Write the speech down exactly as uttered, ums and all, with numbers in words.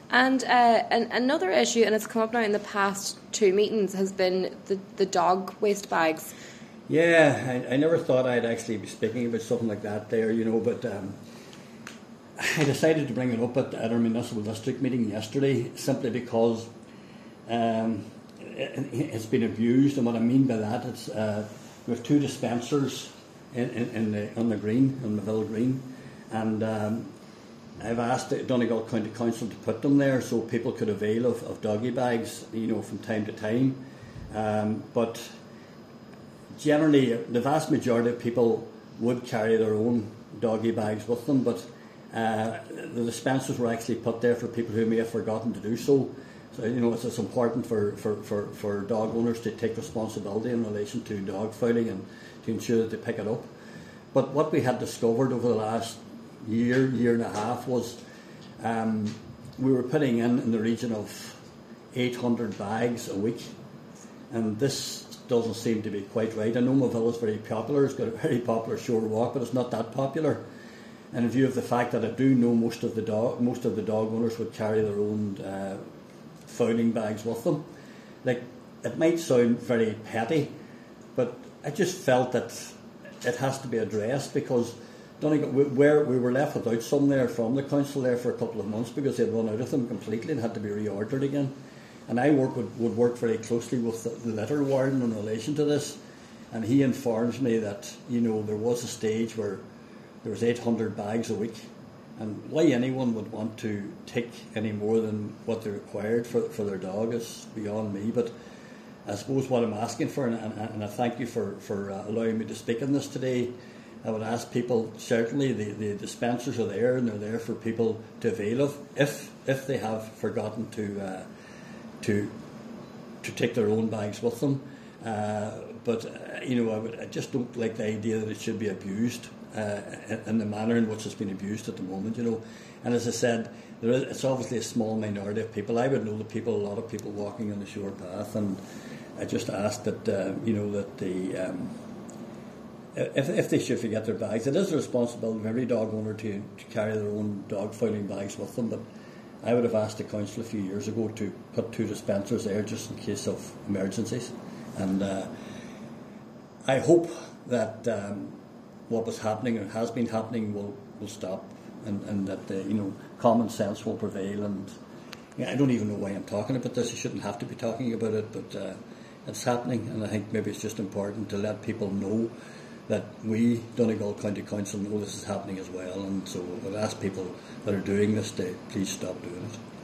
And, uh, and another issue, and it's come up now in the past two meetings, has been the, the dog waste bags. Yeah, I, I never thought I'd actually be speaking about something like that there, you know, but um, I decided to bring it up at, at our municipal district meeting yesterday simply because um, it, it's been abused, and what I mean by that, it's uh, we have two dispensers in, in, in the, on the green, on the Ville Green, and um, I've asked the Donegal County Council to put them there so people could avail of, of doggy bags, you know, from time to time. Um, but generally, the vast majority of people would carry their own doggy bags with them, but uh, the dispensers were actually put there for people who may have forgotten to do so. So, you know, it's, it's important for, for, for, for dog owners to take responsibility in relation to dog fouling and to ensure that they pick it up. But what we had discovered over the last year, year and a half was um, we were putting in in the region of eight hundred bags a week, and this doesn't seem to be quite right. I know Moville is very popular, it's got a very popular shore walk, but it's not that popular. And in view of the fact that I do know most of the dog most of the dog owners would carry their own uh, fouling bags with them, like, it might sound very petty, but I just felt that it has to be addressed, because Donegal, where we were left without some there from the council there for a couple of months because they'd run out of them completely and had to be reordered again. And I work would, would work very closely with the, the litter warden in relation to this, and he informs me that, you know, there was a stage where there was eight hundred bags a week, and why anyone would want to take any more than what they required for for their dog is beyond me. But I suppose what I'm asking for, and, and, and I thank you for, for uh, allowing me to speak on this today, I would ask people, certainly the, the dispensers are there and they're there for people to avail of if if they have forgotten to uh, to to take their own bags with them. Uh, but uh, you know, I, would, I just don't like the idea that it should be abused uh, in, in the manner in which it's been abused at the moment. You know, and as I said, there is, it's obviously a small minority of people. I would know the people, a lot of people walking on the shore path, and I just ask that uh, you know that the. Um, If, if they should forget their bags, it is the responsibility of every dog owner to, to carry their own dog fouling bags with them. But I would have asked the council a few years ago to put two dispensers there just in case of emergencies. And uh, I hope that um, what was happening and has been happening will, will stop, and, and that the, you know, common sense will prevail. And yeah, I don't even know why I'm talking about this. I shouldn't have to be talking about it, but uh, it's happening, and I think maybe it's just important to let people know that we, Donegal County Council, know this is happening as well, and so I'd ask people that are doing this to please stop doing it.